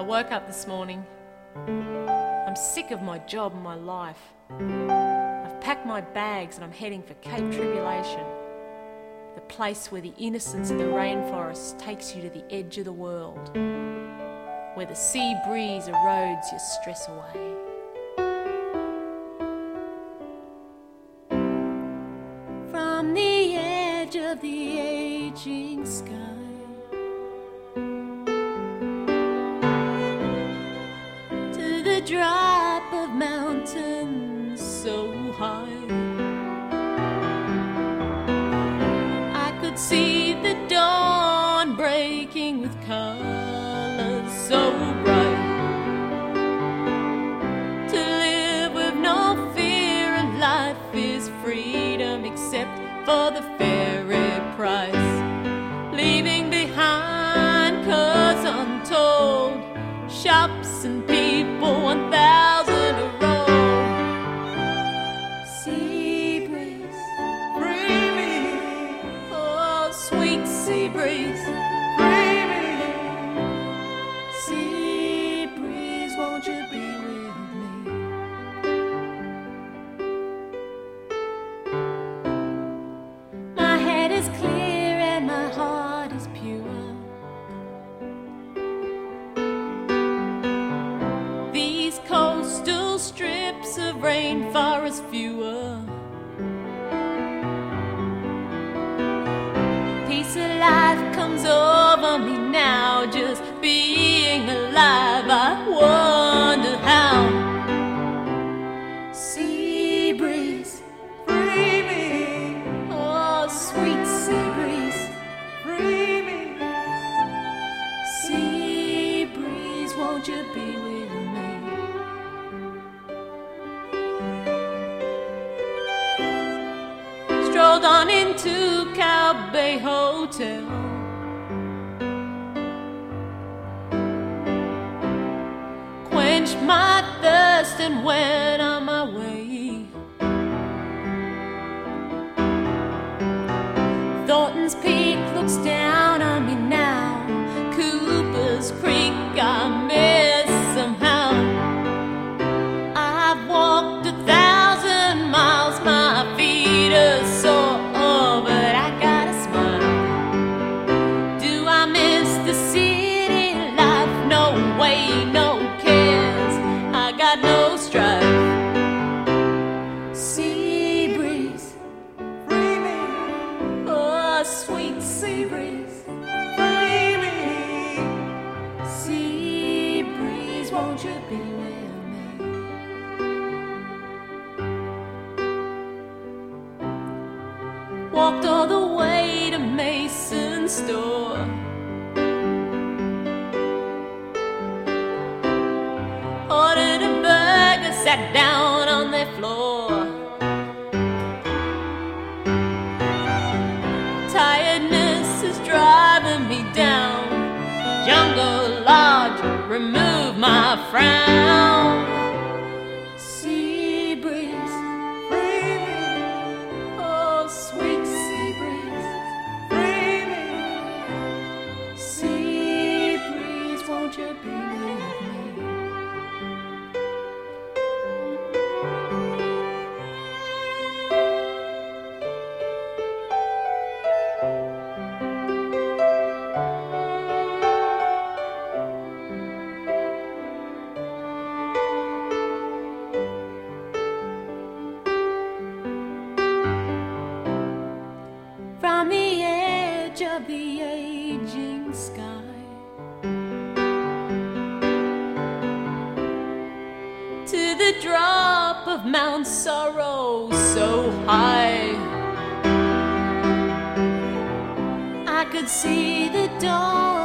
woke up this morning. I'm sick of my job and my life. I've packed my bags and I'm heading for Cape Tribulation, the place where the innocence of the rainforest takes you to the edge of the world, where the sea breeze erodes your stress away. From the edge of the aging sky, to the drop of mountains so high, I could see the dawn breaking with colors so bright. To live with no fear of life is freedom, except for the fairy price, leaving behind, 'cause untold, shops and people 1,000 a row. Sea breeze, free me. Oh, sweet sea breeze, free me. Sea breeze, won't you be with me? My head is clear and my heart is pure. These coastal strips of rainforest fewer. Peace of life comes over me now, just being alive. I wonder how. Sea breeze, free me. Oh, sweet sea breeze, free me. Sea breeze, won't you be with me? Strolled on into Cow Bay Hotel. Quenched my thirst and went on my way. Thornton's Peak looks down on me now. Cooper's Creek I miss somehow. I've walked 1,000 miles, my feet are sore, but I got a smile. Do I miss the city life? No way, no cares. I got no strife. Sea breeze, free me. Oh, sweet sea breeze, free me. Sea breeze, won't you be with me? Walked all the way to Mason's store. Ordered a burger, sat down on the floor. Tiredness is driving me down. Jungle Lodge, remove my frown. Sea breeze, free me. Oh, sweet sea breeze, free me. Sea breeze, won't you be with me? From the edge of the aging sky, to the drop of Mount Sorrow so high, I could see the dawn